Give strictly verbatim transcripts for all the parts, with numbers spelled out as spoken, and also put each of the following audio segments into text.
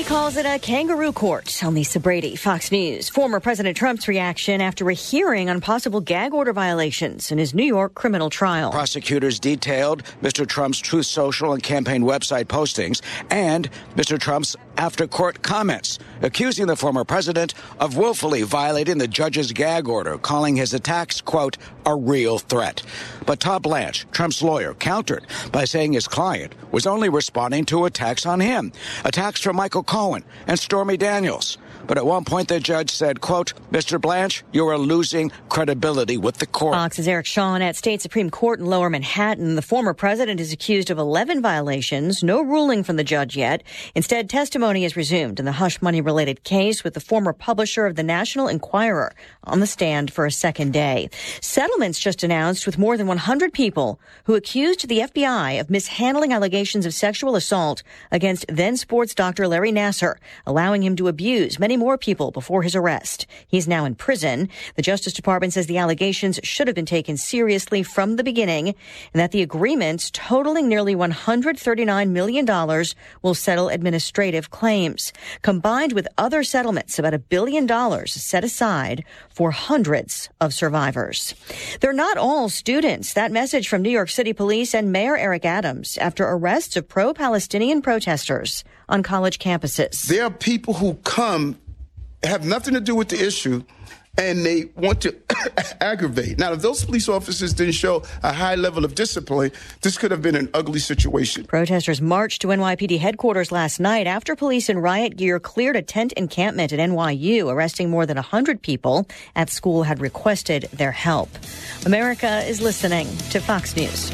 calls it a kangaroo court. On Lisa Brady, Fox News. Former President Trump's reaction after a hearing on possible gag order violations in his New York criminal trial. Prosecutors detailed Mister Trump's Truth Social and campaign website postings and Mister Trump's after-court comments, accusing the former president of willfully violating the judge's gag order, calling his attacks, quote, a real threat. But Todd Blanche, Trump's lawyer, countered by saying his client was only responding to attacks on him, attacks from Michael Cohen and Stormy Daniels. But at one point, the judge said, quote, Mister Blanche, you are losing credibility with the court. Fox's Eric Shawn at State Supreme Court in Lower Manhattan. The former president is accused of eleven violations. No ruling from the judge yet. Instead, testimony is resumed in the hush money-related case with the former publisher of the National Enquirer on the stand for a second day. Settlements just announced with more than one hundred people who accused the F B I of mishandling allegations of sexual assault against then-sports doctor Larry Nassar, allowing him to abuse many more people before his arrest. He's now in prison. The Justice Department says the allegations should have been taken seriously from the beginning and that the agreements, totaling nearly one hundred thirty-nine million dollars, will settle administrative claims. Combined with other settlements, about a billion dollars set aside for hundreds of survivors. They're not all students. That message from New York City Police and Mayor Eric Adams after arrests of pro-Palestinian protesters on college campuses. There are people who come, have nothing to do with the issue, and they want to aggravate. Now, if those police officers didn't show a high level of discipline, this could have been an ugly situation. Protesters marched to N Y P D headquarters last night after police in riot gear cleared a tent encampment at N Y U, arresting more than one hundred people. At school had requested their help. America is listening to Fox News.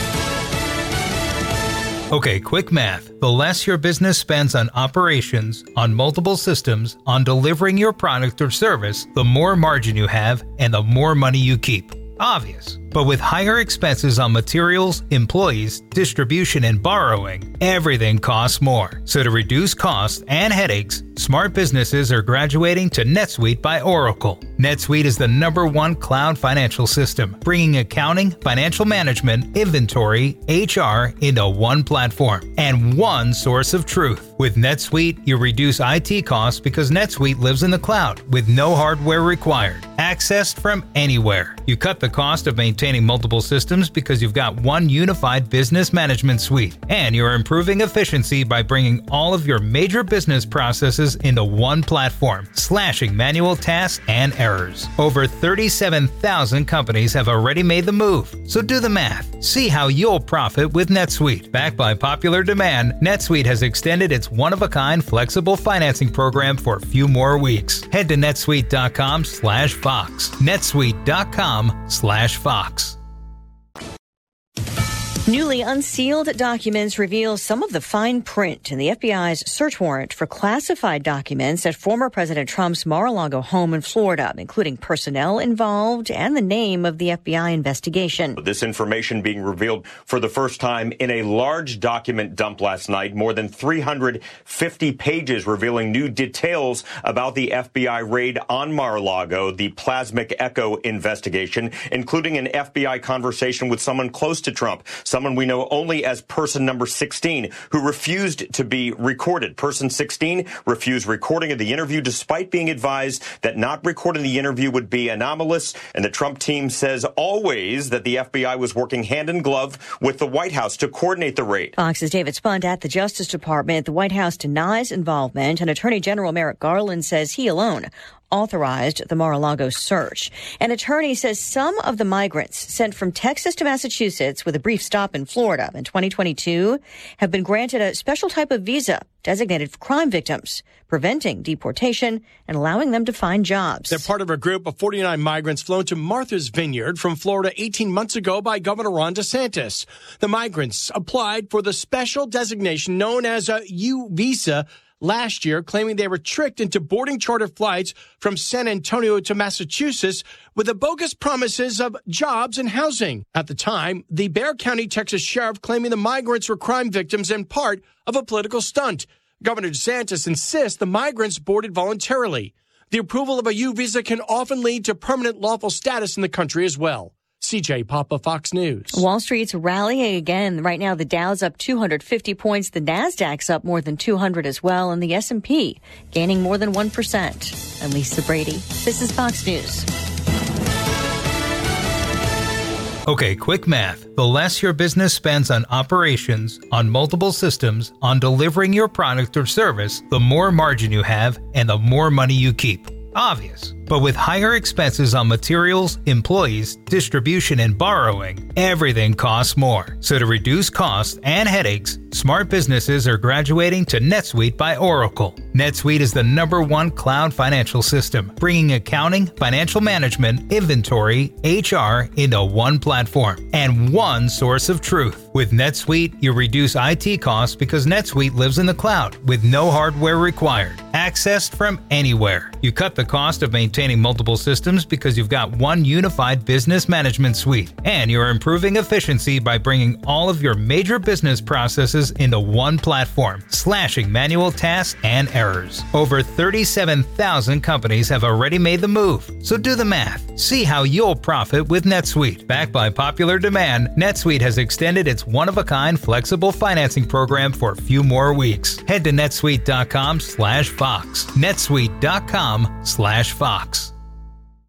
Okay, quick math. The less your business spends on operations, on multiple systems, on delivering your product or service, the more margin you have and the more money you keep. Obvious. But with higher expenses on materials, employees, distribution, and borrowing, everything costs more. So to reduce costs and headaches, smart businesses are graduating to NetSuite by Oracle. NetSuite is the number one cloud financial system, bringing accounting, financial management, inventory, H R into one platform and one source of truth. With NetSuite, you reduce I T costs because NetSuite lives in the cloud with no hardware required. Accessed from anywhere. You cut the cost of maintaining multiple systems because you've got one unified business management suite. And you're improving efficiency by bringing all of your major business processes into one platform, slashing manual tasks and errors. Over thirty-seven thousand companies have already made the move. So do the math. See how you'll profit with NetSuite. Backed by popular demand, NetSuite has extended its one-of-a-kind flexible financing program for a few more weeks. Head to netsuite.com slash Fox. netsuite.com slash Fox. Newly unsealed documents reveal some of the fine print in the F B I's search warrant for classified documents at former President Trump's Mar-a-Lago home in Florida, including personnel involved and the name of the F B I investigation. This information being revealed for the first time in a large document dump last night, more than three hundred fifty pages revealing new details about the F B I raid on Mar-a-Lago, the Plasmic Echo investigation, including an F B I conversation with someone close to Trump, someone we know only as person number sixteen, who refused to be recorded. Person sixteen refused recording of the interview despite being advised that not recording the interview would be anomalous. And the Trump team says always that the F B I was working hand in glove with the White House to coordinate the raid. Fox's David Spunt at the Justice Department. The White House denies involvement, and Attorney General Merrick Garland says he alone authorized the Mar-a-Lago search. An attorney says some of the migrants sent from Texas to Massachusetts with a brief stop in Florida in twenty twenty-two have been granted a special type of visa designated for crime victims, preventing deportation and allowing them to find jobs. They're part of a group of forty-nine migrants flown to Martha's Vineyard from Florida eighteen months ago by Governor Ron DeSantis. The migrants applied for the special designation known as a U visa last year, claiming they were tricked into boarding charter flights from San Antonio to Massachusetts with the bogus promises of jobs and housing. At the time, the Bexar County, Texas sheriff claiming the migrants were crime victims and part of a political stunt. Governor DeSantis insists the migrants boarded voluntarily. The approval of a U visa can often lead to permanent lawful status in the country as well. C J Papa, Fox News. Wall Street's rallying again. Right now, the Dow's up two hundred fifty points. The Nasdaq's up more than two hundred as well. And the S and P gaining more than one percent. I'm Lisa Brady. This is Fox News. Okay, quick math. The less your business spends on operations, on multiple systems, on delivering your product or service, the more margin you have and the more money you keep. Obvious. But with higher expenses on materials, employees, distribution, and borrowing, everything costs more. So to reduce costs and headaches, smart businesses are graduating to NetSuite by Oracle. NetSuite is the number one cloud financial system, bringing accounting, financial management, inventory, H R into one platform and one source of truth. With NetSuite, you reduce I T costs because NetSuite lives in the cloud with no hardware required, accessed from anywhere. You cut the cost of maintaining multiple systems because you've got one unified business management suite, and you're improving efficiency by bringing all of your major business processes into one platform, slashing manual tasks and errors. Over thirty-seven thousand companies have already made the move, so do the math. See how you'll profit with NetSuite. Backed by popular demand, NetSuite has extended its one-of-a-kind flexible financing program for a few more weeks. Head to netsuite dot com slash Fox. netsuite dot com slash Fox.